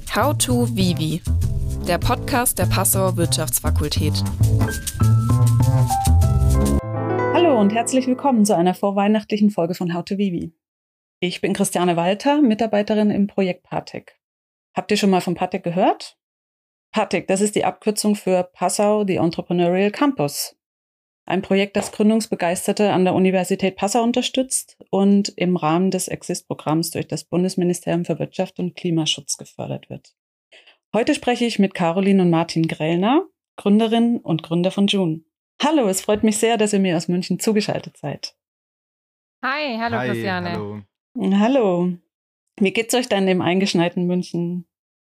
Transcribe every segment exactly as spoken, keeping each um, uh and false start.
How to Vivi, der Podcast der Passauer Wirtschaftsfakultät. Hallo und herzlich willkommen zu einer vorweihnachtlichen Folge von How to Vivi. Ich bin Christiane Walter, Mitarbeiterin im Projekt Partec. Habt ihr schon mal von Partec gehört? Partec, das ist die Abkürzung für Passau, the Entrepreneurial Campus. Ein Projekt, das Gründungsbegeisterte an der Universität Passau unterstützt und im Rahmen des Exist-Programms durch das Bundesministerium für Wirtschaft und Klimaschutz gefördert wird. Heute spreche ich mit Caroline und Martin Grellner, Gründerinnen und Gründer von June. Hallo, es freut mich sehr, dass ihr mir aus München zugeschaltet seid. Hi, hallo Hi, Christiane. hallo. Hallo. Wie geht's euch denn im eingeschneiten München?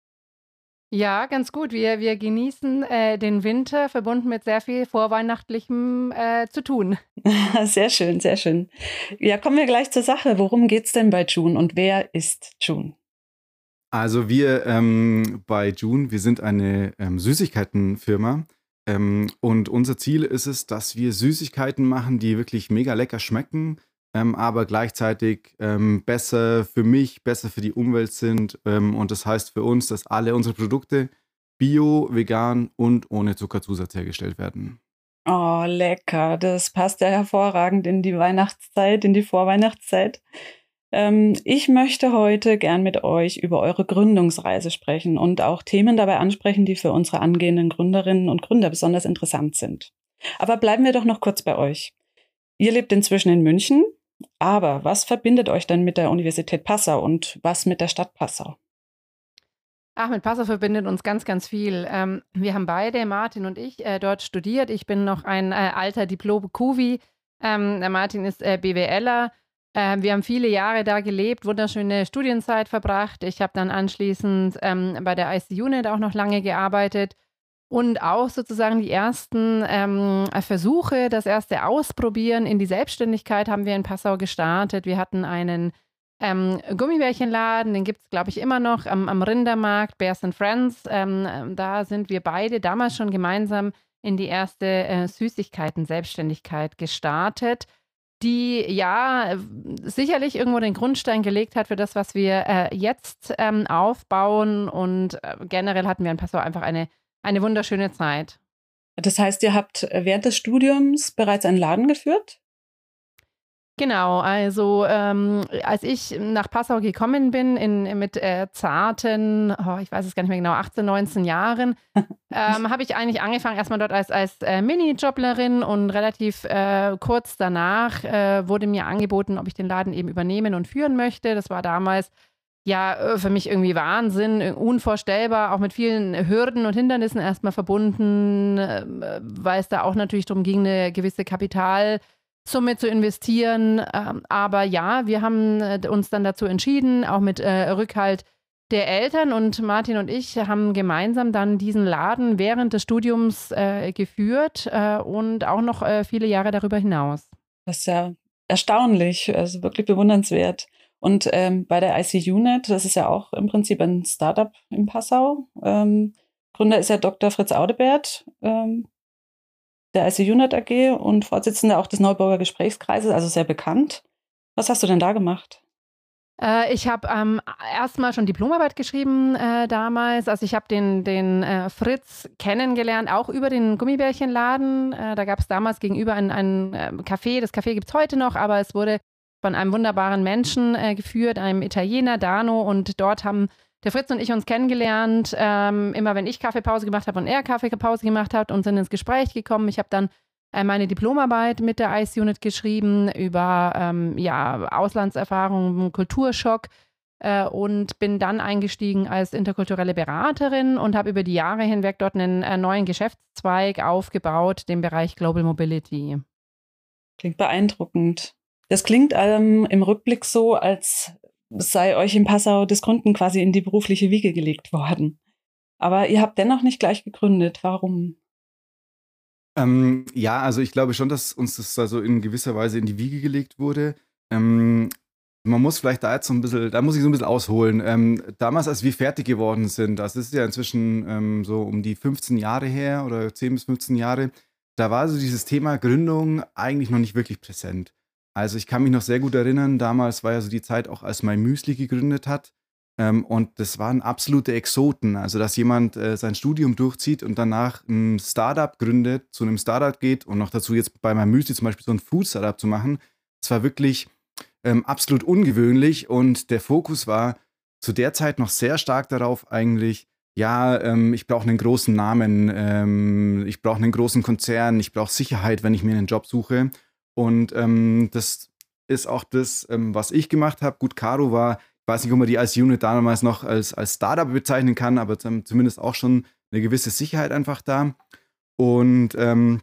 Ja, ganz gut. Wir, wir genießen äh, den Winter, verbunden mit sehr viel Vorweihnachtlichem äh, zu tun. Sehr schön, sehr schön. Ja, kommen wir gleich zur Sache. Worum geht's denn bei June und wer ist June? Also wir ähm, bei June, wir sind eine ähm, Süßigkeitenfirma ähm, und unser Ziel ist es, dass wir Süßigkeiten machen, die wirklich mega lecker schmecken, ähm, aber gleichzeitig ähm, besser für mich, besser für die Umwelt sind. Ähm, und das heißt für uns, dass alle unsere Produkte bio, vegan und ohne Zuckerzusatz hergestellt werden. Oh, lecker. Das passt ja hervorragend in die Weihnachtszeit, in die Vorweihnachtszeit. Ähm, ich möchte heute gern mit euch über eure Gründungsreise sprechen und auch Themen dabei ansprechen, die für unsere angehenden Gründerinnen und Gründer besonders interessant sind. Aber bleiben wir doch noch kurz bei euch. Ihr lebt inzwischen in München, aber was verbindet euch denn mit der Universität Passau und was mit der Stadt Passau? Ach, mit Passau verbindet uns ganz, ganz viel. Ähm, wir haben beide, Martin und ich, äh, dort studiert. Ich bin noch ein äh, alter Diplom-Kuvi. Ähm, der Martin ist äh, BWLer. Ähm, wir haben viele Jahre da gelebt, wunderschöne Studienzeit verbracht. Ich habe dann anschließend ähm, bei der I C-Unit auch noch lange gearbeitet und auch sozusagen die ersten ähm, Versuche, das erste Ausprobieren in die Selbstständigkeit haben wir in Passau gestartet. Wir hatten einen ähm, Gummibärchenladen, den gibt es, glaube ich, immer noch am, am Rindermarkt, Bears and Friends. Ähm, da sind wir beide damals schon gemeinsam in die erste äh, Süßigkeiten-Selbstständigkeit gestartet, die ja sicherlich irgendwo den Grundstein gelegt hat für das, was wir äh, jetzt ähm, aufbauen. Und äh, generell hatten wir in Passau einfach eine, eine wunderschöne Zeit. Das heißt, ihr habt während des Studiums bereits einen Laden geführt? Genau, also ähm, als ich nach Passau gekommen bin, in, mit äh, zarten, oh, ich weiß es gar nicht mehr genau, achtzehn, neunzehn Jahren, ähm, habe ich eigentlich angefangen, erstmal dort als, als äh, Mini-Joblerin und relativ äh, kurz danach äh, wurde mir angeboten, ob ich den Laden eben übernehmen und führen möchte. Das war damals ja für mich irgendwie Wahnsinn, unvorstellbar, auch mit vielen Hürden und Hindernissen erstmal verbunden, äh, weil es da auch natürlich darum ging, eine gewisse Kapital Summe zu investieren. Ähm, aber ja, wir haben äh, uns dann dazu entschieden, auch mit äh, Rückhalt der Eltern. Und Martin und ich haben gemeinsam dann diesen Laden während des Studiums äh, geführt äh, und auch noch äh, viele Jahre darüber hinaus. Das ist ja erstaunlich, also wirklich bewundernswert. Und ähm, bei der I C-Unit, das ist ja auch im Prinzip ein Startup in Passau. Ähm, Gründer ist ja Doktor Fritz Audebert, ähm, der I C-Unit A G und Vorsitzender auch des Neubauer Gesprächskreises, also sehr bekannt. Was hast du denn da gemacht? Äh, ich habe ähm, erstmal schon Diplomarbeit geschrieben äh, damals. Also ich habe den, den äh, Fritz kennengelernt, auch über den Gummibärchenladen. Äh, da gab es damals gegenüber ein, ein äh, Café. Das Café gibt es heute noch, aber es wurde von einem wunderbaren Menschen äh, geführt, einem Italiener, Dano. Und dort haben der Fritz und ich uns kennengelernt, ähm, immer wenn ich Kaffeepause gemacht habe und er Kaffeepause gemacht hat und sind ins Gespräch gekommen. Ich habe dann äh, meine Diplomarbeit mit der I C-Unit geschrieben über ähm, ja, Auslandserfahrungen, Kulturschock äh, und bin dann eingestiegen als interkulturelle Beraterin und habe über die Jahre hinweg dort einen äh, neuen Geschäftszweig aufgebaut, den Bereich Global Mobility. Klingt beeindruckend. Das klingt ähm, im Rückblick so, als sei euch in Passau das Gründen quasi in die berufliche Wiege gelegt worden. Aber ihr habt dennoch nicht gleich gegründet. Warum? Ähm, ja, also ich glaube schon, dass uns das also in gewisser Weise in die Wiege gelegt wurde. Ähm, man muss vielleicht da jetzt so ein bisschen, da muss ich so ein bisschen ausholen. Ähm, damals, als wir fertig geworden sind, das ist ja inzwischen ähm, so um die fünfzehn Jahre her oder zehn bis fünfzehn Jahre, da war so dieses Thema Gründung eigentlich noch nicht wirklich präsent. Also ich kann mich noch sehr gut erinnern, damals war ja so die Zeit auch, als My Müsli gegründet hat. Ähm, und das waren absolute Exoten. Also, dass jemand äh, sein Studium durchzieht und danach ein Startup gründet, zu einem Startup geht und noch dazu jetzt bei meinem Müsli zum Beispiel so ein Food-Startup zu machen, das war wirklich ähm, absolut ungewöhnlich. Und der Fokus war zu der Zeit noch sehr stark darauf eigentlich, ja, ähm, ich brauche einen großen Namen, ähm, ich brauche einen großen Konzern, ich brauche Sicherheit, wenn ich mir einen Job suche. Und ähm, das ist auch das, ähm, was ich gemacht habe. Gut, Caro war, ich weiß nicht, ob man die als Unit damals noch als, als Startup bezeichnen kann, aber zum, zumindest auch schon eine gewisse Sicherheit einfach da. Und ähm,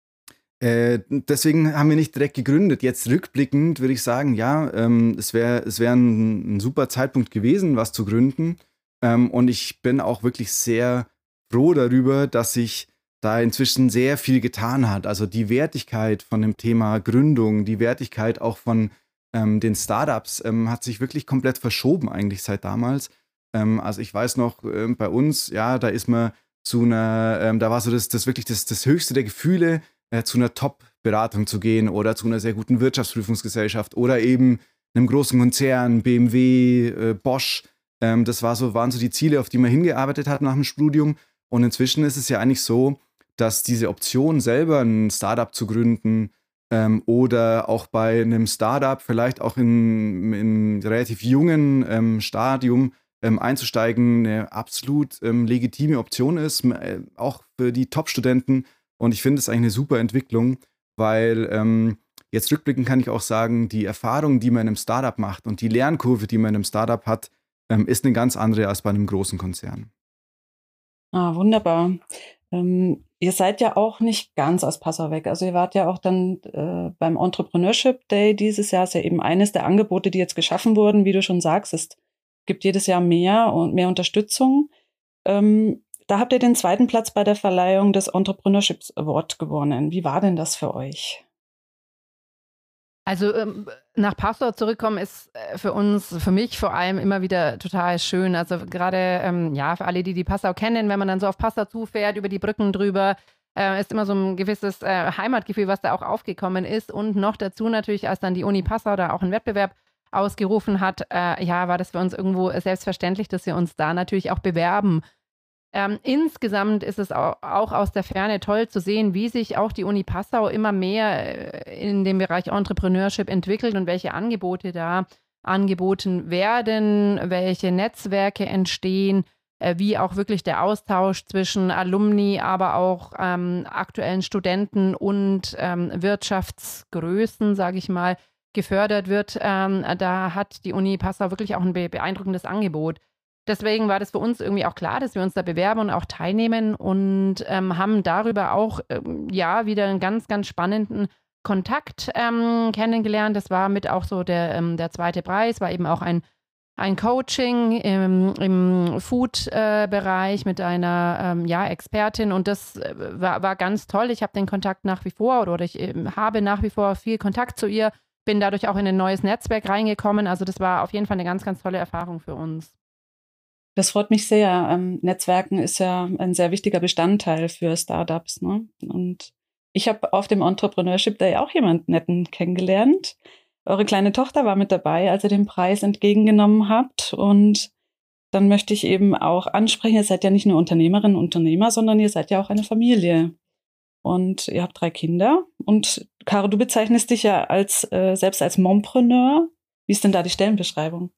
äh, deswegen haben wir nicht direkt gegründet. Jetzt rückblickend würde ich sagen, ja, ähm, es wäre es wär ein, ein super Zeitpunkt gewesen, was zu gründen. Ähm, und ich bin auch wirklich sehr froh darüber, dass sich da inzwischen sehr viel getan hat. Also die Wertigkeit von dem Thema Gründung, die Wertigkeit auch von ähm, den Startups ähm, hat sich wirklich komplett verschoben eigentlich seit damals. Ähm, also ich weiß noch, ähm, bei uns, ja, da ist man zu einer, ähm, da war so das, das wirklich das, das höchste der Gefühle, äh, zu einer Top-Beratung zu gehen oder zu einer sehr guten Wirtschaftsprüfungsgesellschaft oder eben einem großen Konzern, B M W, äh, Bosch. Ähm, das war so, waren so die Ziele, auf die man hingearbeitet hat nach dem Studium. Und inzwischen ist es ja eigentlich so, dass diese Option, selber ein Startup zu gründen ähm, oder auch bei einem Startup vielleicht auch in, in relativ jungen ähm, Stadium ähm, einzusteigen, eine absolut ähm, legitime Option ist, äh, auch für die Top-Studenten. Und ich finde es eigentlich eine super Entwicklung, weil ähm, jetzt rückblickend kann ich auch sagen, die Erfahrung, die man in einem Startup macht und die Lernkurve, die man in einem Startup hat, ähm, ist eine ganz andere als bei einem großen Konzern. Ah, wunderbar. Ähm, ihr seid ja auch nicht ganz aus Passau weg. Also ihr wart ja auch dann äh, beim Entrepreneurship Day dieses Jahr, ist ja eben eines der Angebote, die jetzt geschaffen wurden, wie du schon sagst. Es gibt jedes Jahr mehr und mehr Unterstützung. Ähm, da habt ihr den zweiten Platz bei der Verleihung des Entrepreneurship Award gewonnen. Wie war denn das für euch? Also ähm, nach Passau zurückkommen ist äh, für uns, für mich vor allem immer wieder total schön. Also gerade ähm, ja, für alle, die die Passau kennen, wenn man dann so auf Passau zufährt, über die Brücken drüber, äh, ist immer so ein gewisses äh, Heimatgefühl, was da auch aufgekommen ist. Und noch dazu natürlich, als dann die Uni Passau da auch einen Wettbewerb ausgerufen hat, äh, ja, war das für uns irgendwo selbstverständlich, dass wir uns da natürlich auch bewerben. Ähm, insgesamt ist es auch, auch aus der Ferne toll zu sehen, wie sich auch die Uni Passau immer mehr äh, in dem Bereich Entrepreneurship entwickelt und welche Angebote da angeboten werden, welche Netzwerke entstehen, äh, wie auch wirklich der Austausch zwischen Alumni, aber auch ähm, aktuellen Studenten und ähm, Wirtschaftsgrößen, sage ich mal, gefördert wird. Ähm, da hat die Uni Passau wirklich auch ein be- beeindruckendes Angebot. Deswegen war das für uns irgendwie auch klar, dass wir uns da bewerben und auch teilnehmen und ähm, haben darüber auch ähm, ja wieder einen ganz, ganz spannenden Kontakt ähm, kennengelernt. Das war mit auch so der, ähm, der zweite Preis, war eben auch ein, ein Coaching im, im Food-Bereich äh, mit einer ähm, ja, Expertin und das äh, war, war ganz toll. Ich habe den Kontakt nach wie vor oder, oder ich äh, habe nach wie vor viel Kontakt zu ihr, bin dadurch auch in ein neues Netzwerk reingekommen. Also das war auf jeden Fall eine ganz, ganz tolle Erfahrung für uns. Das freut mich sehr. Ähm, Netzwerken ist ja ein sehr wichtiger Bestandteil für Startups, ne? Und ich habe auf dem Entrepreneurship Day auch jemanden netten kennengelernt. Eure kleine Tochter war mit dabei, als ihr den Preis entgegengenommen habt. Und dann möchte ich eben auch ansprechen, ihr seid ja nicht nur Unternehmerinnen und Unternehmer, sondern ihr seid ja auch eine Familie. Und ihr habt drei Kinder. Und Caro, du bezeichnest dich ja als äh, selbst als Mompreneur. Wie ist denn da die Stellenbeschreibung?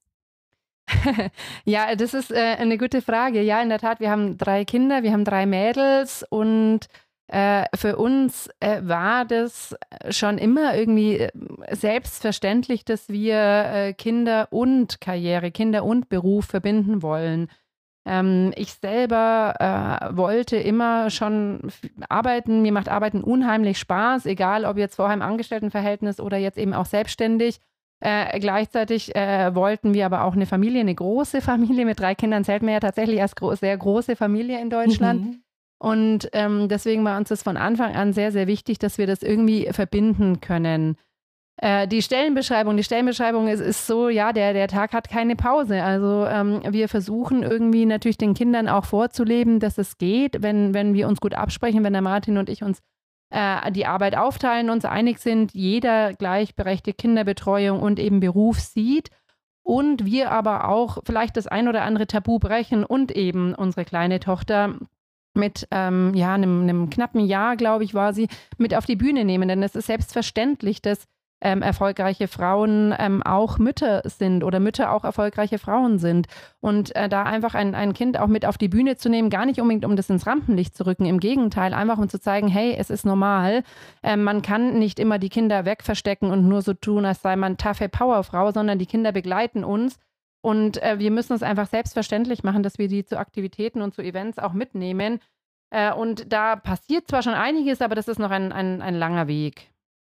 Ja, das ist äh, eine gute Frage. Ja, in der Tat, wir haben drei Kinder, wir haben drei Mädels und äh, für uns äh, war das schon immer irgendwie äh, selbstverständlich, dass wir äh, Kinder und Karriere, Kinder und Beruf verbinden wollen. Ähm, ich selber äh, wollte immer schon f- arbeiten. Mir macht Arbeiten unheimlich Spaß, egal ob jetzt vorher im Angestelltenverhältnis oder jetzt eben auch selbstständig. Äh, gleichzeitig äh, wollten wir aber auch eine Familie, eine große Familie mit drei Kindern, zählt man ja tatsächlich als gro- sehr große Familie in Deutschland. Mhm. Und ähm, deswegen war uns das von Anfang an sehr, sehr wichtig, dass wir das irgendwie verbinden können. Äh, die Stellenbeschreibung, die Stellenbeschreibung ist, ist so, ja, der, der Tag hat keine Pause. Also ähm, wir versuchen irgendwie natürlich den Kindern auch vorzuleben, dass es geht, wenn, wenn wir uns gut absprechen, wenn der Martin und ich uns äh, die Arbeit aufteilen, uns einig sind, jeder gleichberechtigt Kinderbetreuung und eben Beruf sieht. und wir aber auch vielleicht das ein oder andere Tabu brechen und eben unsere kleine Tochter mit ähm, ja, einem, einem knappen Jahr, glaube ich, war sie, mit auf die Bühne nehmen. Denn es ist selbstverständlich, dass ähm, erfolgreiche Frauen ähm, auch Mütter sind oder Mütter auch erfolgreiche Frauen sind. Und äh, da einfach ein, ein Kind auch mit auf die Bühne zu nehmen, gar nicht unbedingt, um das ins Rampenlicht zu rücken, im Gegenteil, einfach um zu zeigen, hey, es ist normal. Ähm, man kann nicht immer die Kinder wegverstecken und nur so tun, als sei man taffe Powerfrau, sondern die Kinder begleiten uns. Und äh, wir müssen es einfach selbstverständlich machen, dass wir die zu Aktivitäten und zu Events auch mitnehmen. Äh, und da passiert zwar schon einiges, aber das ist noch ein, ein, ein langer Weg.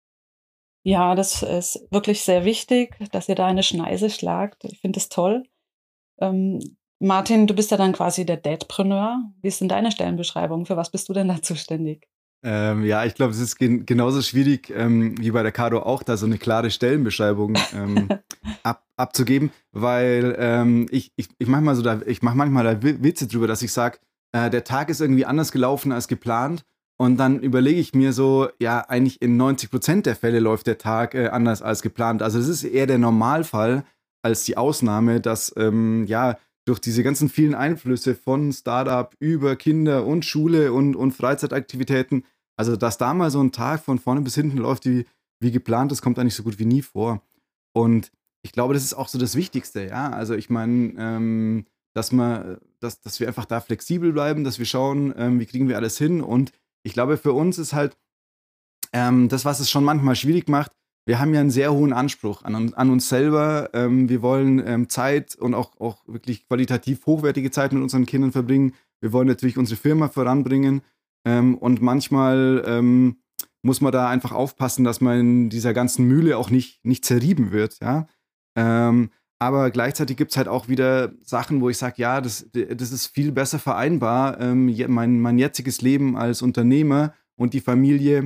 Ja, das ist wirklich sehr wichtig, dass ihr da eine Schneise schlagt. Ich finde es toll. Ähm, Martin, du bist ja dann quasi der Dadpreneur. Wie ist denn deine Stellenbeschreibung? Für was bist du denn da zuständig? Ähm, ja, ich glaube, es ist gen genauso schwierig ähm, wie bei der Caro auch, da so eine klare Stellenbeschreibung ähm, ab abzugeben, weil ähm, ich, ich, ich mache mal so da, ich mache manchmal da Witze drüber, dass ich sage, äh, der Tag ist irgendwie anders gelaufen als geplant. Und dann überlege ich mir so, ja, eigentlich in neunzig Prozent der Fälle läuft der Tag äh, anders als geplant. Also es ist eher der Normalfall als die Ausnahme, dass ähm, ja durch diese ganzen vielen Einflüsse von Startup über Kinder und Schule und, und Freizeitaktivitäten, also dass da mal so ein Tag von vorne bis hinten läuft wie, wie geplant, das kommt eigentlich so gut wie nie vor. Und ich glaube, das ist auch so das Wichtigste, ja. Also ich meine, ähm, dass, man, dass, dass wir einfach da flexibel bleiben, dass wir schauen, ähm, wie kriegen wir alles hin. Und ich glaube, für uns ist halt ähm, das, was es schon manchmal schwierig macht, wir haben ja einen sehr hohen Anspruch an, an uns selber. Ähm, wir wollen ähm, Zeit und auch, auch wirklich qualitativ hochwertige Zeit mit unseren Kindern verbringen. Wir wollen natürlich unsere Firma voranbringen. Ähm, und manchmal ähm, muss man da einfach aufpassen, dass man in dieser ganzen Mühle auch nicht, nicht zerrieben wird. Ja? Ähm, aber gleichzeitig gibt es halt auch wieder Sachen, wo ich sage, ja, das, das ist viel besser vereinbar, ähm, mein, mein jetziges Leben als Unternehmer und die Familie,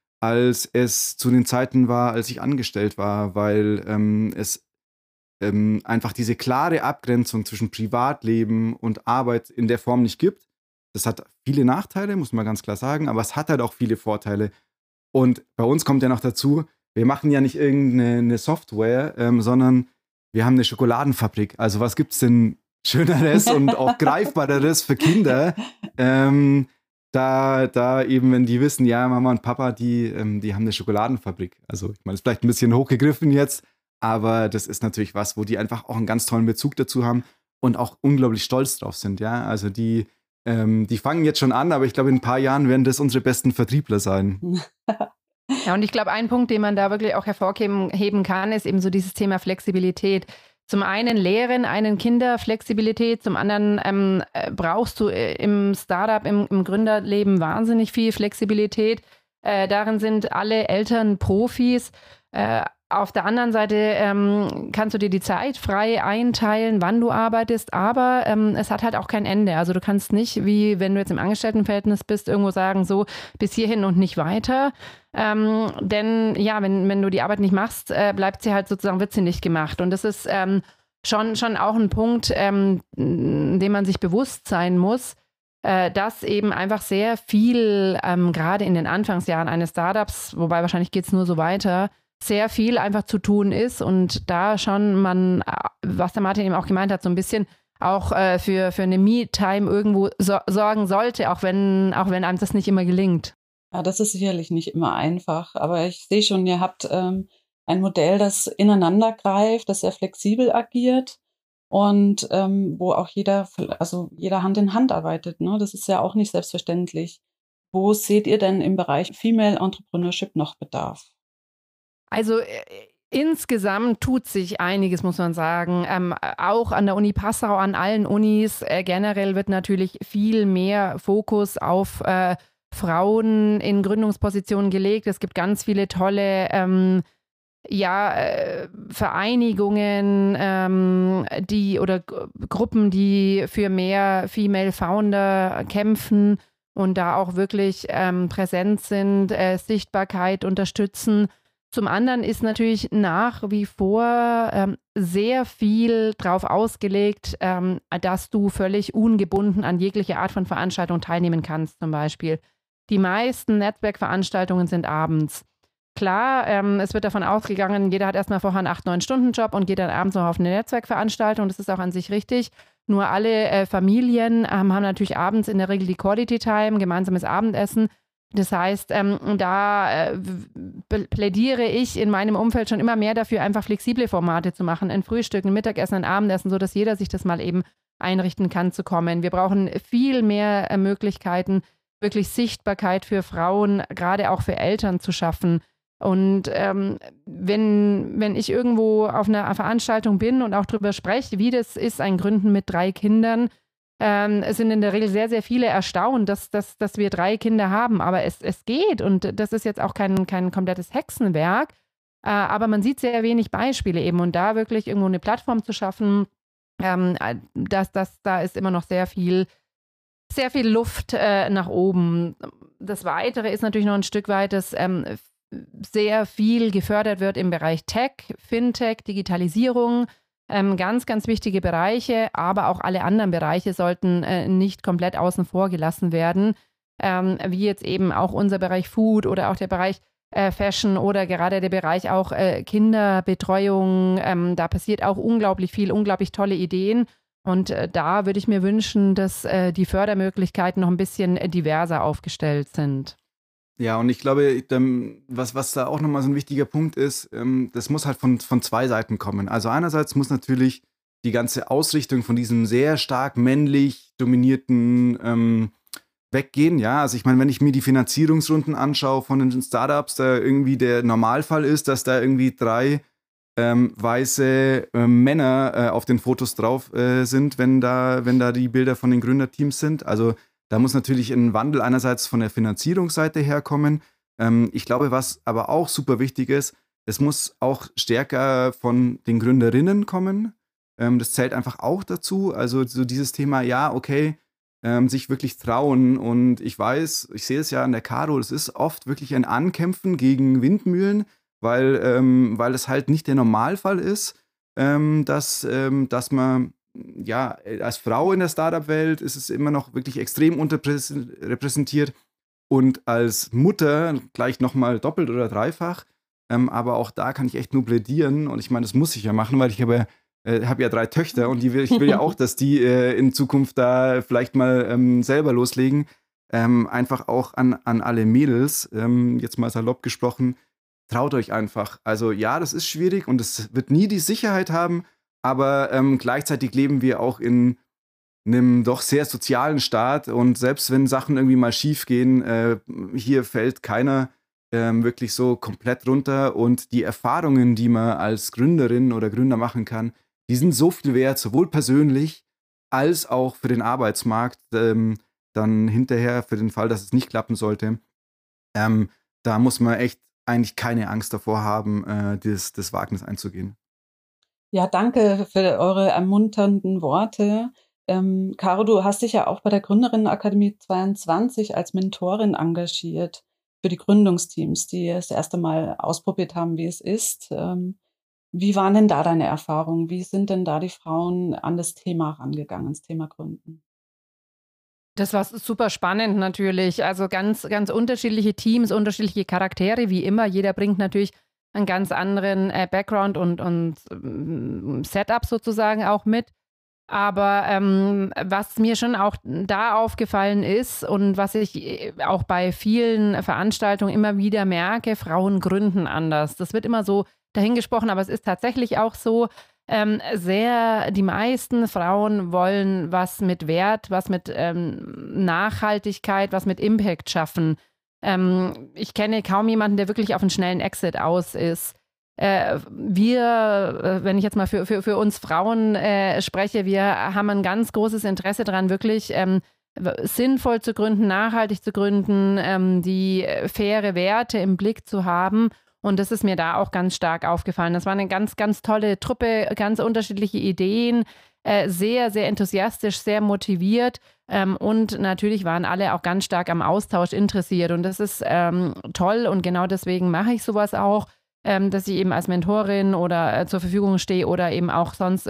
als es zu den Zeiten war, als ich angestellt war, weil ähm, es ähm, einfach diese klare Abgrenzung zwischen Privatleben und Arbeit in der Form nicht gibt. Das hat viele Nachteile, muss man ganz klar sagen, aber es hat halt auch viele Vorteile. Und bei uns kommt ja noch dazu, wir machen ja nicht irgendeine Software, ähm, sondern wir haben eine Schokoladenfabrik. Also was gibt es denn Schöneres und auch Greifbareres für Kinder? Ähm, Da, da eben, wenn die wissen, ja, Mama und Papa, die, ähm, die haben eine Schokoladenfabrik. Also, ich meine, das ist vielleicht ein bisschen hochgegriffen jetzt, aber das ist natürlich was, wo die einfach auch einen ganz tollen Bezug dazu haben und auch unglaublich stolz drauf sind, ja. Also, die, ähm, die fangen jetzt schon an, aber ich glaube, in ein paar Jahren werden das unsere besten Vertriebler sein. Ja, und ich glaube, ein Punkt, den man da wirklich auch hervorheben heben kann, ist eben so dieses Thema Flexibilität. Zum einen lehren einen Kinder Flexibilität, zum anderen ähm, brauchst du im Startup, im, im Gründerleben wahnsinnig viel Flexibilität. Äh, darin sind alle Eltern Profis. Äh, auf der anderen Seite ähm, kannst du dir die Zeit frei einteilen, wann du arbeitest, aber ähm, es hat halt auch kein Ende. Also du kannst nicht, wie wenn du jetzt im Angestelltenverhältnis bist, irgendwo sagen, so bis hierhin und nicht weiter. Ähm, denn ja, wenn, wenn du die Arbeit nicht machst, äh, bleibt sie halt sozusagen, wird sie nicht gemacht. Und das ist ähm, schon, schon auch ein Punkt, ähm, dem man sich bewusst sein muss, äh, dass eben einfach sehr viel, ähm, gerade in den Anfangsjahren eines Startups, wobei wahrscheinlich geht es nur so weiter, sehr viel einfach zu tun ist und da schon man, was der Martin eben auch gemeint hat, so ein bisschen auch äh, für, für eine Me-Time irgendwo so, sorgen sollte, auch wenn, auch wenn einem das nicht immer gelingt. Ja, das ist sicherlich nicht immer einfach, aber ich sehe schon, ihr habt ähm, ein Modell, das ineinander greift, das sehr flexibel agiert und ähm, wo auch jeder, also jeder Hand in Hand arbeitet, ne? Das ist ja auch nicht selbstverständlich. Wo seht ihr denn im Bereich Female Entrepreneurship noch Bedarf? Also äh, insgesamt tut sich einiges, muss man sagen. Ähm, auch an der Uni Passau, an allen Unis. Äh, generell wird natürlich viel mehr Fokus auf äh, Frauen in Gründungspositionen gelegt. Es gibt ganz viele tolle ähm, ja, äh, Vereinigungen ähm, die, oder G- Gruppen, die für mehr Female Founder kämpfen und da auch wirklich ähm, präsent sind, äh, Sichtbarkeit unterstützen. Zum anderen ist natürlich nach wie vor ähm, sehr viel darauf ausgelegt, ähm, dass du völlig ungebunden an jegliche Art von Veranstaltung teilnehmen kannst, zum Beispiel. Die meisten Netzwerkveranstaltungen sind abends. klar, ähm, es wird davon ausgegangen, jeder hat erstmal vorher einen acht neun Stunden Job und geht dann abends noch auf eine Netzwerkveranstaltung. Das ist auch an sich richtig. Nur alle äh, Familien ähm, haben natürlich abends in der Regel die Quality Time, gemeinsames Abendessen. Das heißt, ähm, da äh, plädiere ich in meinem Umfeld schon immer mehr dafür, einfach flexible Formate zu machen. Ein Frühstück, ein Mittagessen, ein Abendessen, sodass jeder sich das mal eben einrichten kann zu kommen. Wir brauchen viel mehr äh, Möglichkeiten, wirklich Sichtbarkeit für Frauen, gerade auch für Eltern zu schaffen. Und ähm, wenn, wenn ich irgendwo auf einer Veranstaltung bin und auch darüber spreche, wie das ist, ein Gründen mit drei Kindern, ähm, es sind in der Regel sehr, sehr viele erstaunt, dass, dass, dass wir drei Kinder haben. Aber es, es geht und das ist jetzt auch kein, kein komplettes Hexenwerk. Äh, aber man sieht sehr wenig Beispiele eben und da wirklich irgendwo eine Plattform zu schaffen, ähm, das, das, da ist immer noch sehr viel sehr viel Luft äh, nach oben. Das Weitere ist natürlich noch ein Stück weit, dass ähm, sehr viel gefördert wird im Bereich Tech, Fintech, Digitalisierung, ähm, ganz, ganz wichtige Bereiche, aber auch alle anderen Bereiche sollten äh, nicht komplett außen vor gelassen werden, ähm, wie jetzt eben auch unser Bereich Food oder auch der Bereich äh, Fashion oder gerade der Bereich auch äh, Kinderbetreuung. Ähm, da passiert auch unglaublich viel, unglaublich tolle Ideen. Und äh, da würde ich mir wünschen, dass äh, die Fördermöglichkeiten noch ein bisschen äh, diverser aufgestellt sind. Ja, und ich glaube, was, was da auch nochmal so ein wichtiger Punkt ist, ähm, das muss halt von, von zwei Seiten kommen. Also einerseits muss natürlich die ganze Ausrichtung von diesem sehr stark männlich dominierten ähm, weggehen. Ja, also ich meine, wenn ich mir die Finanzierungsrunden anschaue von den Startups, da irgendwie der Normalfall ist, dass da irgendwie drei ähm, weiße äh, Männer äh, auf den Fotos drauf äh, sind, wenn da, wenn da die Bilder von den Gründerteams sind. Also da muss natürlich ein Wandel einerseits von der Finanzierungsseite herkommen. Ähm, ich glaube, was aber auch super wichtig ist, es muss auch stärker von den Gründerinnen kommen. Ähm, das zählt einfach auch dazu. Also so dieses Thema, ja, okay, ähm, sich wirklich trauen. Und ich weiß, ich sehe es ja an der Caro, es ist oft wirklich ein Ankämpfen gegen Windmühlen, weil, ähm, weil es halt nicht der Normalfall ist, ähm, dass, ähm, dass man ja, als Frau in der Startup-Welt ist es immer noch wirklich extrem unterrepräsentiert und als Mutter gleich nochmal doppelt oder dreifach. Ähm, aber auch da kann ich echt nur plädieren und ich meine, das muss ich ja machen, weil ich habe äh, hab ja drei Töchter und die will, ich will ja auch, dass die äh, in Zukunft da vielleicht mal ähm, selber loslegen. Ähm, einfach auch an, an alle Mädels, ähm, jetzt mal salopp gesprochen, traut euch einfach. Also ja, das ist schwierig und es wird nie die Sicherheit haben, aber ähm, gleichzeitig leben wir auch in einem doch sehr sozialen Staat und selbst wenn Sachen irgendwie mal schief gehen, äh, hier fällt keiner ähm, wirklich so komplett runter und die Erfahrungen, die man als Gründerin oder Gründer machen kann, die sind so viel wert, sowohl persönlich als auch für den Arbeitsmarkt, ähm, dann hinterher für den Fall, dass es nicht klappen sollte. Ähm, da muss man echt eigentlich keine Angst davor haben, äh, das, das Wagnis einzugehen. Ja, danke für eure ermunternden Worte. Ähm, Caro, du hast dich ja auch bei der Gründerinnenakademie zweiundzwanzig als Mentorin engagiert für die Gründungsteams, die das erste Mal ausprobiert haben, wie es ist. Ähm, wie waren denn da deine Erfahrungen? Wie sind denn da die Frauen an das Thema rangegangen, das Thema Gründen? Das war super spannend natürlich. Also ganz, ganz unterschiedliche Teams, unterschiedliche Charaktere, wie immer. Jeder bringt natürlich einen ganz anderen äh, Background und, und ähm, Setup sozusagen auch mit. Aber ähm, was mir schon auch da aufgefallen ist und was ich auch bei vielen Veranstaltungen immer wieder merke, Frauen gründen anders. Das wird immer so dahingesprochen, aber es ist tatsächlich auch so, ähm, sehr, die meisten Frauen wollen was mit Wert, was mit ähm, Nachhaltigkeit, was mit Impact schaffen. Ähm, ich kenne kaum jemanden, der wirklich auf einen schnellen Exit aus ist. Äh, wir, äh, wenn ich jetzt mal für, für, für uns Frauen äh, spreche, wir haben ein ganz großes Interesse daran, wirklich ähm, sinnvoll zu gründen, nachhaltig zu gründen, ähm, die faire Werte im Blick zu haben. Und das ist mir da auch ganz stark aufgefallen. Das war eine ganz, ganz tolle Truppe, ganz unterschiedliche Ideen, äh, sehr, sehr enthusiastisch, sehr motiviert. Ähm, und natürlich waren alle auch ganz stark am Austausch interessiert. Und das ist ähm, toll und genau deswegen mache ich sowas auch, ähm, dass ich eben als Mentorin oder äh, zur Verfügung stehe oder eben auch sonst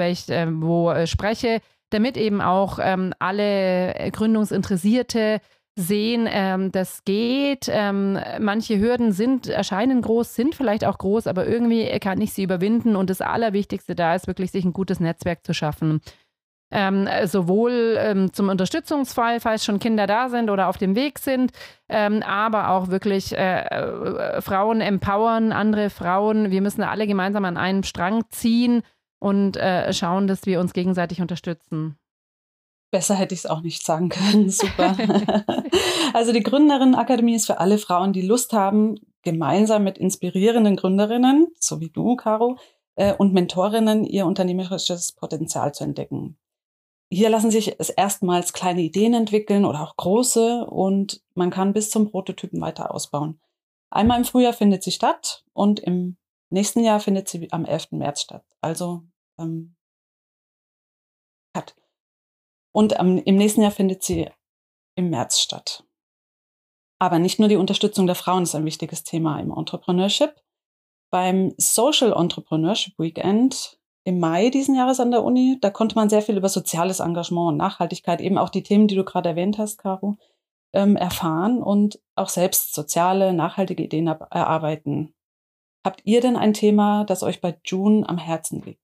irgendwo äh, äh, spreche, damit eben auch ähm, alle Gründungsinteressierte sehen, ähm, das geht. Ähm, manche Hürden sind, erscheinen groß, sind vielleicht auch groß, aber irgendwie kann ich sie überwinden. Und das Allerwichtigste da ist wirklich, sich ein gutes Netzwerk zu schaffen. Ähm, sowohl ähm, zum Unterstützungsfall, falls schon Kinder da sind oder auf dem Weg sind, ähm, aber auch wirklich äh, äh, Frauen empowern, andere Frauen. Wir müssen alle gemeinsam an einem Strang ziehen und äh, schauen, dass wir uns gegenseitig unterstützen. Besser hätte ich es auch nicht sagen können. Super. Also die Gründerinnenakademie ist für alle Frauen, die Lust haben, gemeinsam mit inspirierenden Gründerinnen, so wie du, Caro, äh, und Mentorinnen ihr unternehmerisches Potenzial zu entdecken. Hier lassen sich erstmals kleine Ideen entwickeln oder auch große und man kann bis zum Prototypen weiter ausbauen. Einmal im Frühjahr findet sie statt und im nächsten Jahr findet sie am elften März statt. Also ähm, Cut. Und am, im nächsten Jahr findet sie im März statt. Aber nicht nur die Unterstützung der Frauen ist ein wichtiges Thema im Entrepreneurship. Beim Social Entrepreneurship Weekend im Mai diesen Jahres an der Uni, da konnte man sehr viel über soziales Engagement und Nachhaltigkeit, eben auch die Themen, die du gerade erwähnt hast, Caro, ähm, erfahren und auch selbst soziale, nachhaltige Ideen erarbeiten. Habt ihr denn ein Thema, das euch bei June am Herzen liegt?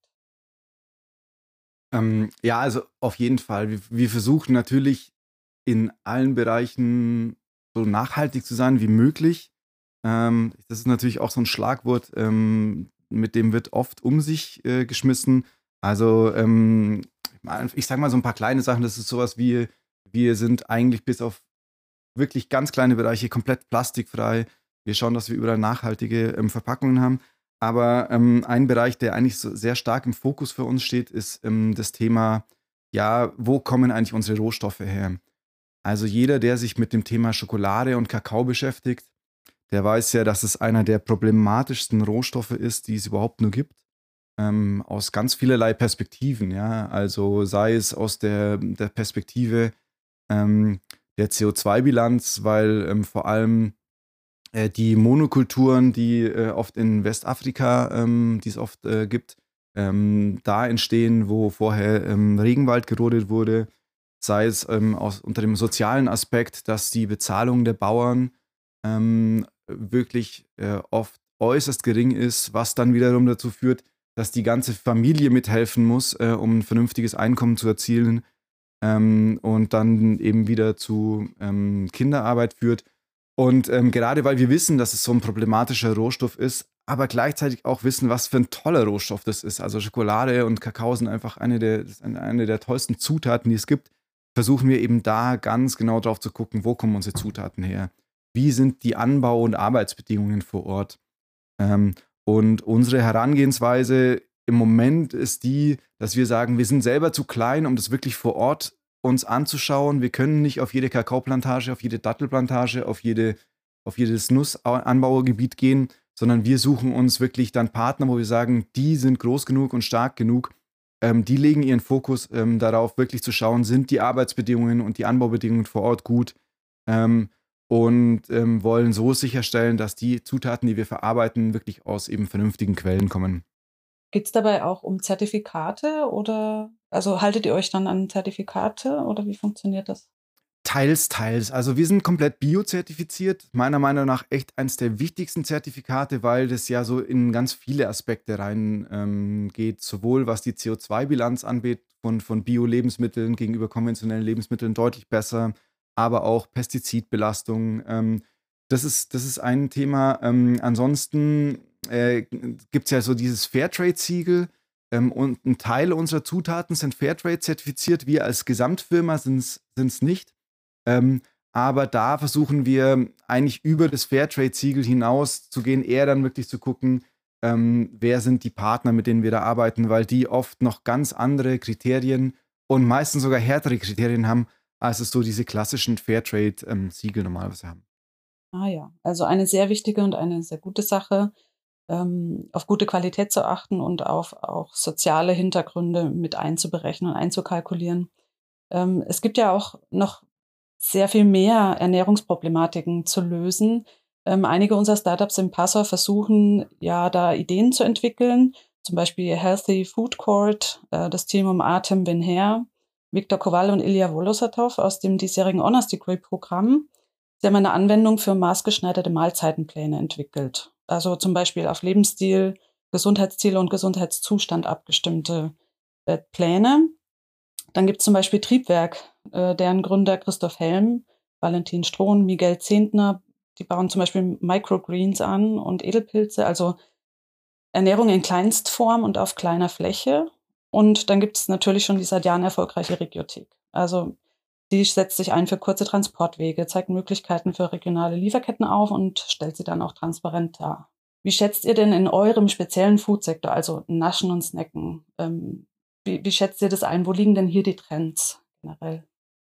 Ähm, ja, also auf jeden Fall. Wir, wir versuchen natürlich in allen Bereichen so nachhaltig zu sein wie möglich. Ähm, das ist natürlich auch so ein Schlagwort, ähm, mit dem wird oft um sich äh, geschmissen. Also ähm, ich sage mal so ein paar kleine Sachen. Das ist sowas wie, wir sind eigentlich bis auf wirklich ganz kleine Bereiche komplett plastikfrei. Wir schauen, dass wir überall nachhaltige ähm, Verpackungen haben. Aber ähm, ein Bereich, der eigentlich so sehr stark im Fokus für uns steht, ist ähm, das Thema, ja, wo kommen eigentlich unsere Rohstoffe her? Also jeder, der sich mit dem Thema Schokolade und Kakao beschäftigt, der weiß ja, dass es einer der problematischsten Rohstoffe ist, die es überhaupt nur gibt. Ähm, aus ganz vielerlei Perspektiven, ja. Also sei es aus der, der Perspektive ähm, der C O zwei Bilanz, weil ähm, vor allem äh, die Monokulturen, die äh, oft in Westafrika, ähm, die es oft äh, gibt, ähm, da entstehen, wo vorher ähm, Regenwald gerodet wurde, sei es ähm, aus, unter dem sozialen Aspekt, dass die Bezahlung der Bauern ähm, wirklich äh, oft äußerst gering ist, was dann wiederum dazu führt, dass die ganze Familie mithelfen muss, äh, um ein vernünftiges Einkommen zu erzielen ähm, und dann eben wieder zu ähm, Kinderarbeit führt. Und ähm, gerade weil wir wissen, dass es so ein problematischer Rohstoff ist, aber gleichzeitig auch wissen, was für ein toller Rohstoff das ist. Also Schokolade und Kakao sind einfach eine der, das ist eine, eine der tollsten Zutaten, die es gibt. Versuchen wir eben da ganz genau drauf zu gucken, wo kommen unsere Zutaten her? Wie sind die Anbau- und Arbeitsbedingungen vor Ort? Ähm, und unsere Herangehensweise im Moment ist die, dass wir sagen, wir sind selber zu klein, um das wirklich vor Ort uns anzuschauen. Wir können nicht auf jede Kakaoplantage, auf jede Dattelplantage, auf, jede, auf jedes Nussanbaugebiet gehen, sondern wir suchen uns wirklich dann Partner, wo wir sagen, die sind groß genug und stark genug, ähm, die legen ihren Fokus ähm, darauf, wirklich zu schauen, sind die Arbeitsbedingungen und die Anbaubedingungen vor Ort gut ähm, und ähm, wollen so sicherstellen, dass die Zutaten, die wir verarbeiten, wirklich aus eben vernünftigen Quellen kommen. Geht es dabei auch um Zertifikate oder, also haltet ihr euch dann an Zertifikate oder wie funktioniert das? Teils, teils. Also wir sind komplett biozertifiziert. Meiner Meinung nach echt eines der wichtigsten Zertifikate, weil das ja so in ganz viele Aspekte rein ähm, geht. Sowohl was die C O zwei Bilanz angeht, von, von Bio-Lebensmitteln gegenüber konventionellen Lebensmitteln deutlich besser, aber auch Pestizidbelastung. Ähm, das ist, das ist ein Thema. Ähm, ansonsten äh, gibt es ja so dieses Fairtrade-Siegel. Ähm, und ein Teil unserer Zutaten sind Fairtrade zertifiziert. Wir als Gesamtfirma sind es nicht. Ähm, aber da versuchen wir eigentlich über das Fairtrade-Siegel hinaus zu gehen, eher dann wirklich zu gucken, ähm, wer sind die Partner, mit denen wir da arbeiten, weil die oft noch ganz andere Kriterien und meistens sogar härtere Kriterien haben, als es so diese klassischen Fairtrade-Siegel normalerweise haben. Ah ja, also eine sehr wichtige und eine sehr gute Sache, ähm, auf gute Qualität zu achten und auf auch soziale Hintergründe mit einzuberechnen und einzukalkulieren. Ähm, es gibt ja auch noch sehr viel mehr Ernährungsproblematiken zu lösen. Ähm, einige unserer Startups im Passau versuchen ja da Ideen zu entwickeln, zum Beispiel Healthy Food Court, äh, das Team um Artem Benher Viktor Kowal und Ilya Volosatov aus dem diesjährigen Honors Degree Programm. Sie haben eine Anwendung für maßgeschneiderte Mahlzeitenpläne entwickelt. Also zum Beispiel auf Lebensstil, Gesundheitsziele und Gesundheitszustand abgestimmte äh, Pläne. Dann gibt es zum Beispiel Triebwerk, äh, deren Gründer Christoph Helm, Valentin Strohn, Miguel Zehntner, die bauen zum Beispiel Microgreens an und Edelpilze, also Ernährung in Kleinstform und auf kleiner Fläche. Und dann gibt es natürlich schon die seit Jahren erfolgreiche Regiothek. Also die setzt sich ein für kurze Transportwege, zeigt Möglichkeiten für regionale Lieferketten auf und stellt sie dann auch transparent dar. Wie schätzt ihr denn in eurem speziellen Foodsektor, also Naschen und Snacken, ähm, wie, wie schätzt ihr das ein? Wo liegen denn hier die Trends generell?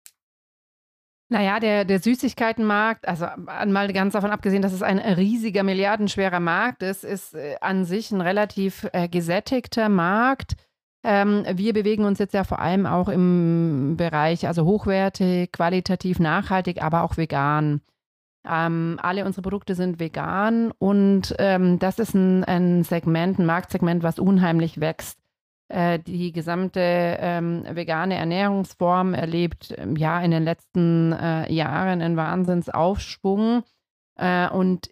Naja, der, der Süßigkeitenmarkt, also mal ganz davon abgesehen, dass es ein riesiger, milliardenschwerer Markt ist, ist äh, an sich ein relativ äh, gesättigter Markt. Ähm, wir bewegen uns jetzt ja vor allem auch im Bereich, also hochwertig, qualitativ, nachhaltig, aber auch vegan. Ähm, alle unsere Produkte sind vegan und ähm, das ist ein, ein Segment, ein Marktsegment, was unheimlich wächst. Äh, die gesamte ähm, vegane Ernährungsform erlebt ähm, ja in den letzten äh, Jahren einen Wahnsinnsaufschwung. Äh, und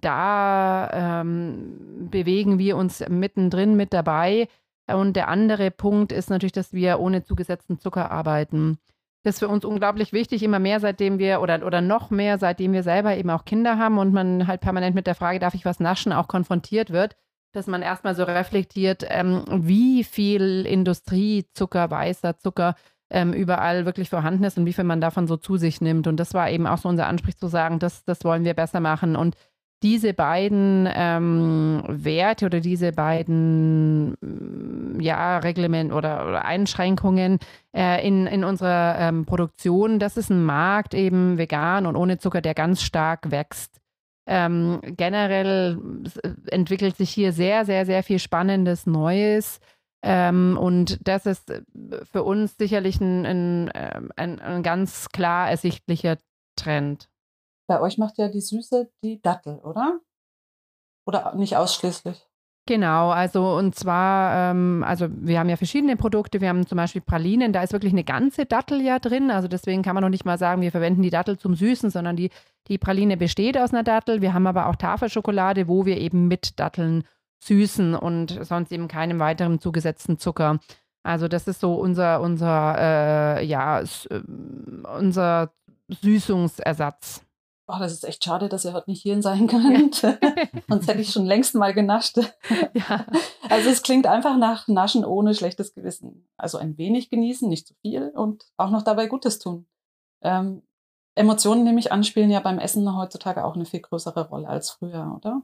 da ähm, bewegen wir uns mittendrin mit dabei. Und der andere Punkt ist natürlich, dass wir ohne zugesetzten Zucker arbeiten. Das ist für uns unglaublich wichtig, immer mehr, seitdem wir, oder, oder noch mehr, seitdem wir selber eben auch Kinder haben und man halt permanent mit der Frage, darf ich was naschen, auch konfrontiert wird, dass man erstmal so reflektiert, ähm, wie viel Industriezucker, weißer Zucker ähm, überall wirklich vorhanden ist und wie viel man davon so zu sich nimmt. Und das war eben auch so unser Anspruch zu sagen, das, das wollen wir besser machen. Und diese beiden ähm, Werte oder diese beiden ja, Reglement oder, oder Einschränkungen äh, in, in unserer ähm, Produktion, das ist ein Markt eben vegan und ohne Zucker, der ganz stark wächst. Ähm, generell entwickelt sich hier sehr, sehr, sehr viel Spannendes Neues. Ähm, und das ist für uns sicherlich ein, ein, ein, ein ganz klar ersichtlicher Trend. Bei euch macht ja die Süße die Dattel, oder? Oder nicht ausschließlich? Genau, also und zwar, ähm, also wir haben ja verschiedene Produkte, wir haben zum Beispiel Pralinen, da ist wirklich eine ganze Dattel ja drin, also deswegen kann man noch nicht mal sagen, wir verwenden die Dattel zum Süßen, sondern die, die Praline besteht aus einer Dattel. Wir haben aber auch Tafelschokolade, wo wir eben mit Datteln süßen und sonst eben keinem weiteren zugesetzten Zucker. Also das ist so unser, unser, äh, ja, s- äh, unser Süßungsersatz. Oh, das ist echt schade, dass ihr heute nicht hier sein könnt. Sonst hätte ich schon längst mal genascht. Ja. Also es klingt einfach nach Naschen ohne schlechtes Gewissen. Also ein wenig genießen, nicht zu viel und auch noch dabei Gutes tun. Ähm, Emotionen, nehme ich an, spielen ja beim Essen heutzutage auch eine viel größere Rolle als früher, oder?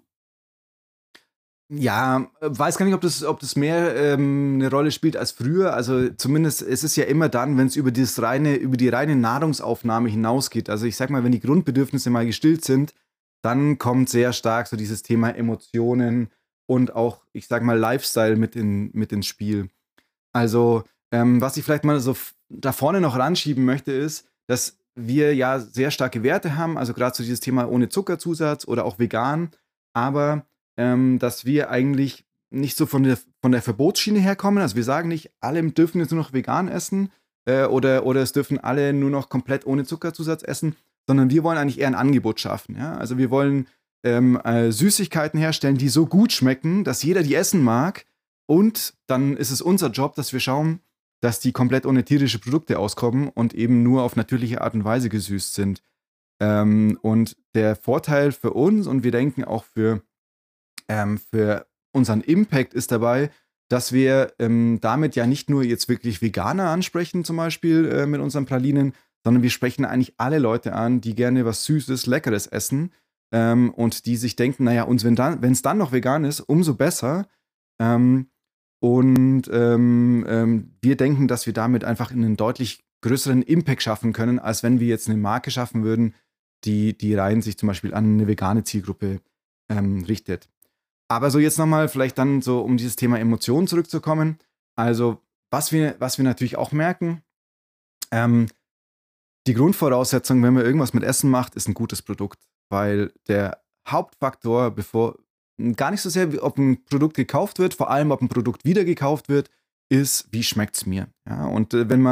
Ja, weiß gar nicht, ob das, ob das mehr ähm, eine Rolle spielt als früher. Also zumindest es ist ja immer dann, wenn es über dieses reine, über die reine Nahrungsaufnahme hinausgeht. Also ich sag mal, wenn die Grundbedürfnisse mal gestillt sind, dann kommt sehr stark so dieses Thema Emotionen und auch, ich sag mal, Lifestyle mit, in, mit ins Spiel. Also, ähm, was ich vielleicht mal so f- da vorne noch ranschieben möchte, ist, dass wir ja sehr starke Werte haben, also gerade so dieses Thema ohne Zuckerzusatz oder auch vegan, aber ähm, dass wir eigentlich nicht so von der, von der Verbotsschiene herkommen. Also wir sagen nicht, alle dürfen jetzt nur noch vegan essen äh, oder, oder es dürfen alle nur noch komplett ohne Zuckerzusatz essen, sondern wir wollen eigentlich eher ein Angebot schaffen. Ja? Also wir wollen ähm, äh, Süßigkeiten herstellen, die so gut schmecken, dass jeder die essen mag. Und dann ist es unser Job, dass wir schauen, dass die komplett ohne tierische Produkte auskommen und eben nur auf natürliche Art und Weise gesüßt sind. Ähm, und der Vorteil für uns und wir denken auch für, ähm, für unseren Impact ist dabei, dass wir ähm, damit ja nicht nur jetzt wirklich Veganer ansprechen, zum Beispiel äh, mit unseren Pralinen, sondern wir sprechen eigentlich alle Leute an, die gerne was Süßes, Leckeres essen ähm, und die sich denken, naja, und wenn dann, wenn es dann noch vegan ist, umso besser. Ähm, und ähm, ähm, wir denken, dass wir damit einfach einen deutlich größeren Impact schaffen können, als wenn wir jetzt eine Marke schaffen würden, die, die rein sich zum Beispiel an eine vegane Zielgruppe ähm, richtet. Aber so jetzt nochmal vielleicht dann so, um dieses Thema Emotionen zurückzukommen. Also was wir, was wir natürlich auch merken, ähm, die Grundvoraussetzung, wenn man irgendwas mit Essen macht, ist ein gutes Produkt. Weil der Hauptfaktor, bevor gar nicht so sehr, ob ein Produkt gekauft wird, vor allem ob ein Produkt wieder gekauft wird, ist, wie schmeckt es mir. Ja, und äh, wenn man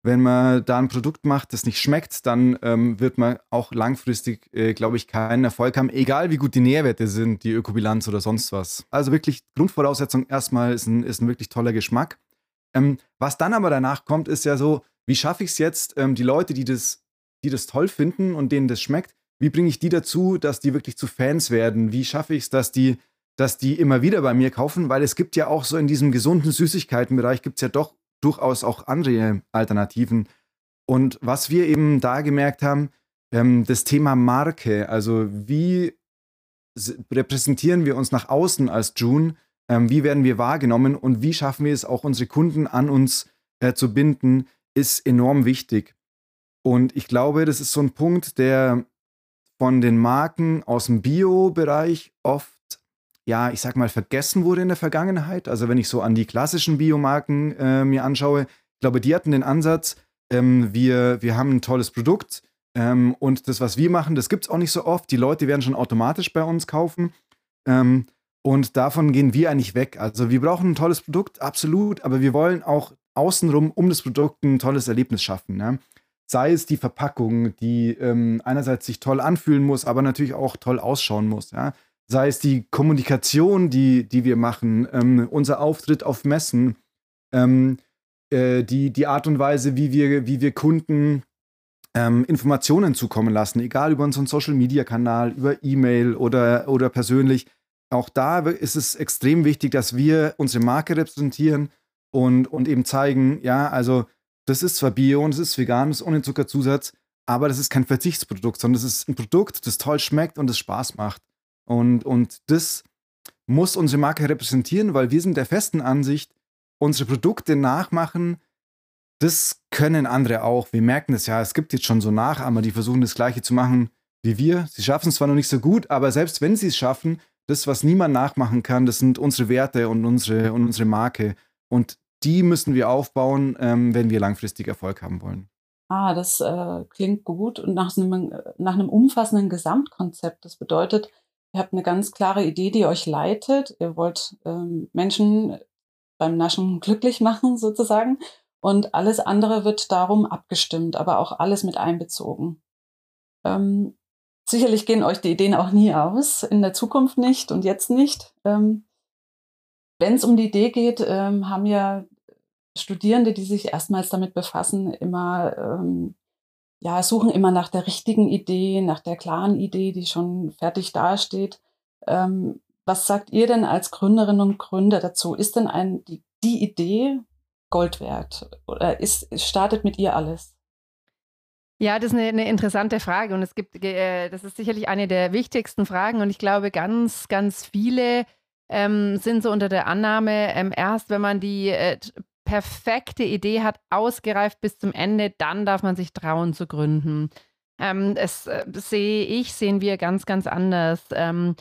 wenn man da ein Produkt macht, das nicht schmeckt, dann ähm, wird man auch langfristig, äh, glaube ich, keinen Erfolg haben, egal wie gut die Nährwerte sind, die Ökobilanz oder sonst was. Also wirklich Grundvoraussetzung erstmal ist ein, ist ein wirklich toller Geschmack. Ähm, was dann aber danach kommt, ist ja so, wie schaffe ich es jetzt, ähm, die Leute, die das, die das toll finden und denen das schmeckt, wie bringe ich die dazu, dass die wirklich zu Fans werden? Wie schaffe ich es, dass die, dass die immer wieder bei mir kaufen? Weil es gibt ja auch so in diesem gesunden Süßigkeitenbereich gibt es ja doch durchaus auch andere Alternativen. Und was wir eben da gemerkt haben, ähm, das Thema Marke, also wie s- repräsentieren wir uns nach außen als June, ähm, wie werden wir wahrgenommen und wie schaffen wir es auch, unsere Kunden an uns äh, zu binden, ist enorm wichtig. Und ich glaube, das ist so ein Punkt, der von den Marken aus dem Bio-Bereich oft, ja, ich sag mal, vergessen wurde in der Vergangenheit. Also wenn ich so an die klassischen Biomarken äh, mir anschaue, ich glaube, die hatten den Ansatz, ähm, wir, wir haben ein tolles Produkt ähm, und das, was wir machen, das gibt es auch nicht so oft. Die Leute werden schon automatisch bei uns kaufen ähm, und davon gehen wir eigentlich weg. Also wir brauchen ein tolles Produkt, absolut, aber wir wollen auch außenrum um das Produkt ein tolles Erlebnis schaffen, ne? Sei es die Verpackung, die ähm, einerseits sich toll anfühlen muss, aber natürlich auch toll ausschauen muss. Ja? Sei es die Kommunikation, die, die wir machen, ähm, unser Auftritt auf Messen, ähm, äh, die, die Art und Weise, wie wir, wie wir Kunden ähm, Informationen zukommen lassen, egal über unseren Social-Media-Kanal, über E-Mail oder, oder persönlich. Auch da ist es extrem wichtig, dass wir unsere Marke repräsentieren und, und eben zeigen, ja, also das ist zwar Bio und es ist vegan, es ist ohne Zuckerzusatz, aber das ist kein Verzichtsprodukt, sondern das ist ein Produkt, das toll schmeckt und das Spaß macht. Und, und das muss unsere Marke repräsentieren, weil wir sind der festen Ansicht, unsere Produkte nachmachen, das können andere auch. Wir merken es ja, es gibt jetzt schon so Nachahmer, die versuchen das Gleiche zu machen wie wir. Sie schaffen es zwar noch nicht so gut, aber selbst wenn sie es schaffen, das, was niemand nachmachen kann, das sind unsere Werte und unsere, und unsere Marke. Und die müssen wir aufbauen, ähm, wenn wir langfristig Erfolg haben wollen. Ah, das äh, klingt gut und nach einem, nach einem umfassenden Gesamtkonzept. Das bedeutet, ihr habt eine ganz klare Idee, die euch leitet. Ihr wollt ähm, Menschen beim Naschen glücklich machen, sozusagen. Und alles andere wird darum abgestimmt, aber auch alles mit einbezogen. Ähm, sicherlich gehen euch die Ideen auch nie aus, in der Zukunft nicht und jetzt nicht. Ähm, wenn es um die Idee geht, ähm, haben ja Studierende, die sich erstmals damit befassen, immer ähm, ja, suchen immer nach der richtigen Idee, nach der klaren Idee, die schon fertig dasteht. Ähm, was sagt ihr denn als Gründerinnen und Gründer dazu? Ist denn ein, die, die Idee Gold wert? Oder ist, startet mit ihr alles? Ja, das ist eine, eine interessante Frage und es gibt, äh, das ist sicherlich eine der wichtigsten Fragen und ich glaube, ganz, ganz viele ähm, sind so unter der Annahme, ähm, erst wenn man die äh, perfekte Idee hat, ausgereift bis zum Ende, dann darf man sich trauen zu gründen. Ähm, das äh, sehe ich, sehen wir ganz, ganz anders. Ähm,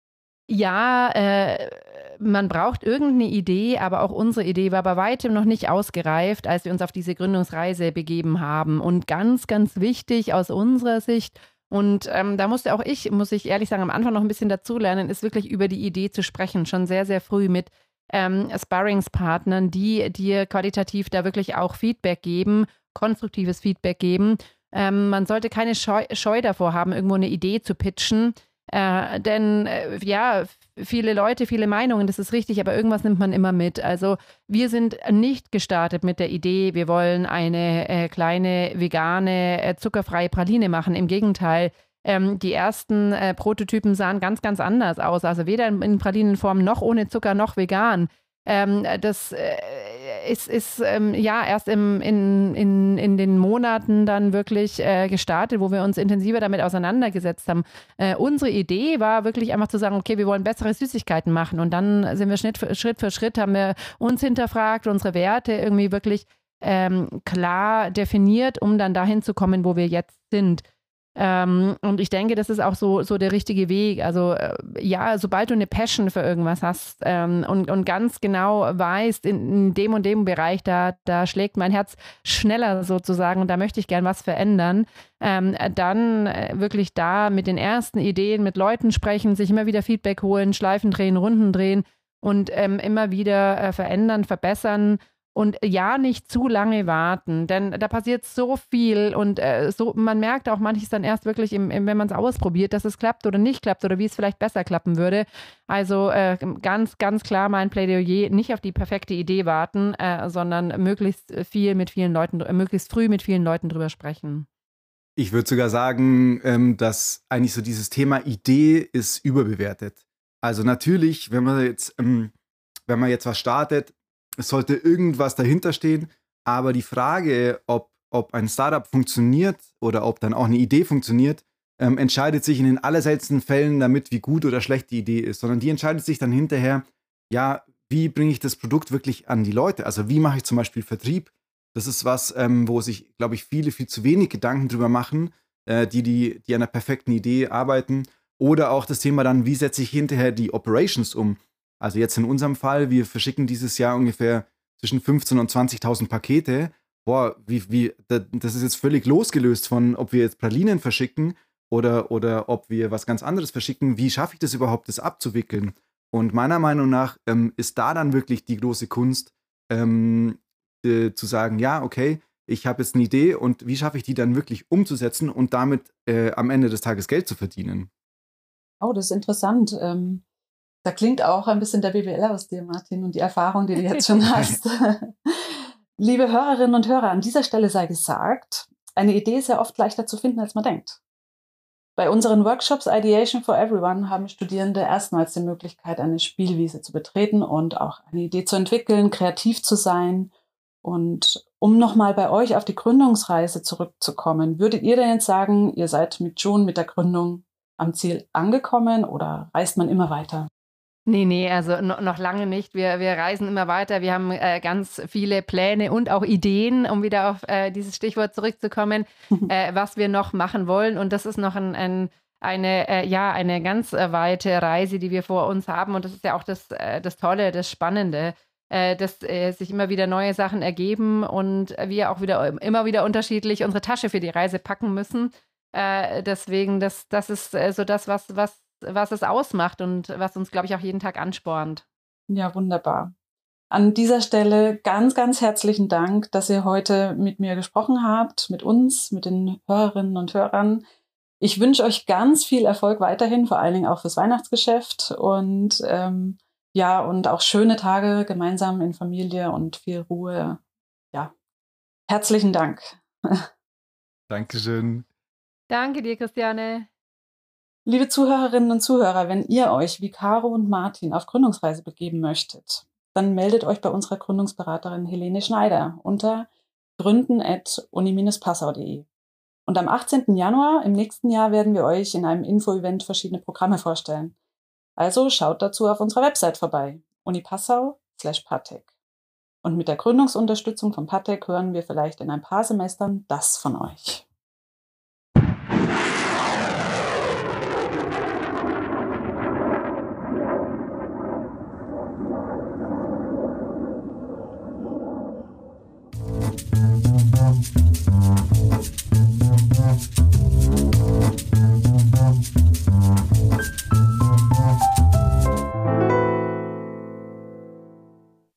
ja, äh, man braucht irgendeine Idee, aber auch unsere Idee war bei weitem noch nicht ausgereift, als wir uns auf diese Gründungsreise begeben haben. Und ganz, ganz wichtig aus unserer Sicht, und ähm, da musste auch ich, muss ich ehrlich sagen, am Anfang noch ein bisschen dazulernen, ist wirklich über die Idee zu sprechen, schon sehr, sehr früh mit ähm, Sparringspartnern, die dir qualitativ da wirklich auch Feedback geben, konstruktives Feedback geben. Ähm, man sollte keine Scheu, Scheu davor haben, irgendwo eine Idee zu pitchen. Äh, denn äh, ja, viele Leute, viele Meinungen, das ist richtig, aber irgendwas nimmt man immer mit. Also wir sind nicht gestartet mit der Idee, wir wollen eine äh, kleine vegane, äh, zuckerfreie Praline machen. Im Gegenteil, ähm, die ersten äh, Prototypen sahen ganz, ganz anders aus. Also weder in, in Pralinenform noch ohne Zucker noch vegan. Ähm, das äh, ist, ist ähm, ja erst im, in, in, in den Monaten dann wirklich äh, gestartet, wo wir uns intensiver damit auseinandergesetzt haben. Äh, unsere Idee war wirklich einfach zu sagen, okay, wir wollen bessere Süßigkeiten machen und dann sind wir Schritt für Schritt, für Schritt haben wir uns hinterfragt, unsere Werte irgendwie wirklich ähm, klar definiert, um dann dahin zu kommen, wo wir jetzt sind. Ähm, und ich denke, das ist auch so, so der richtige Weg. Also äh, ja, sobald du eine Passion für irgendwas hast ähm, und, und ganz genau weißt, in, in dem und dem Bereich, da, da schlägt mein Herz schneller sozusagen und da möchte ich gern was verändern, ähm, dann äh, wirklich da mit den ersten Ideen, mit Leuten sprechen, sich immer wieder Feedback holen, Schleifen drehen, Runden drehen und ähm, immer wieder äh, verändern, verbessern. Und ja, nicht zu lange warten, denn da passiert so viel und äh, so, man merkt auch manches dann erst wirklich, im, im, wenn man es ausprobiert, dass es klappt oder nicht klappt oder wie es vielleicht besser klappen würde. Also äh, ganz, ganz klar mein Plädoyer, nicht auf die perfekte Idee warten, äh, sondern möglichst viel mit vielen Leuten, äh, möglichst früh mit vielen Leuten drüber sprechen. Ich würde sogar sagen, ähm, dass eigentlich so dieses Thema Idee ist überbewertet. Also natürlich, wenn man jetzt, ähm, wenn man jetzt was startet, es sollte irgendwas dahinter stehen, aber die Frage, ob, ob ein Startup funktioniert oder ob dann auch eine Idee funktioniert, ähm, entscheidet sich in den allerseltensten Fällen damit, wie gut oder schlecht die Idee ist, sondern die entscheidet sich dann hinterher, ja, wie bringe ich das Produkt wirklich an die Leute? Also wie mache ich zum Beispiel Vertrieb? Das ist was, ähm, wo sich, glaube ich, viele viel zu wenig Gedanken drüber machen, äh, die, die, die an einer perfekten Idee arbeiten. Oder auch das Thema dann, wie setze ich hinterher die Operations um? Also jetzt in unserem Fall, wir verschicken dieses Jahr ungefähr zwischen fünfzehntausend und zwanzigtausend Pakete. Boah, wie, wie, das ist jetzt völlig losgelöst von, ob wir jetzt Pralinen verschicken oder, oder ob wir was ganz anderes verschicken. Wie schaffe ich das überhaupt, das abzuwickeln? Und meiner Meinung nach ähm, ist da dann wirklich die große Kunst, ähm, äh, zu sagen, ja, okay, ich habe jetzt eine Idee und wie schaffe ich die dann wirklich umzusetzen und damit äh, am Ende des Tages Geld zu verdienen? Oh, das ist interessant. Ähm, da klingt auch ein bisschen der B W L aus dir, Martin, und die Erfahrung, die du jetzt schon hast. Liebe Hörerinnen und Hörer, an dieser Stelle sei gesagt, eine Idee ist ja oft leichter zu finden, als man denkt. Bei unseren Workshops Ideation for Everyone haben Studierende erstmals die Möglichkeit, eine Spielwiese zu betreten und auch eine Idee zu entwickeln, kreativ zu sein. Und um nochmal bei euch auf die Gründungsreise zurückzukommen, würdet ihr denn jetzt sagen, ihr seid mit June, mit der Gründung am Ziel angekommen oder reist man immer weiter? Nee, nee, also no, noch lange nicht. Wir, wir reisen immer weiter. Wir haben äh, ganz viele Pläne und auch Ideen, um wieder auf äh, dieses Stichwort zurückzukommen, äh, was wir noch machen wollen. Und das ist noch ein, ein, eine, äh, ja, eine ganz äh, weite Reise, die wir vor uns haben. Und das ist ja auch das, äh, das Tolle, das Spannende, äh, dass äh, sich immer wieder neue Sachen ergeben und wir auch wieder immer wieder unterschiedlich unsere Tasche für die Reise packen müssen. Äh, deswegen, das, das ist äh, so das, was, was was es ausmacht und was uns, glaube ich, auch jeden Tag anspornt. Ja, wunderbar. An dieser Stelle ganz, ganz herzlichen Dank, dass ihr heute mit mir gesprochen habt, mit uns, mit den Hörerinnen und Hörern. Ich wünsche euch ganz viel Erfolg weiterhin, vor allen Dingen auch fürs Weihnachtsgeschäft und ähm, ja, und auch schöne Tage gemeinsam in Familie und viel Ruhe. Ja, herzlichen Dank. Dankeschön. Danke dir, Christiane. Liebe Zuhörerinnen und Zuhörer, wenn ihr euch wie Caro und Martin auf Gründungsreise begeben möchtet, dann meldet euch bei unserer Gründungsberaterin Helene Schneider unter gründen at uni Bindestrich passau punkt de. Und am achtzehnten Januar im nächsten Jahr werden wir euch in einem Info-Event verschiedene Programme vorstellen. Also schaut dazu auf unserer Website vorbei, unipassau slash patek. Und mit der Gründungsunterstützung von Patek hören wir vielleicht in ein paar Semestern das von euch.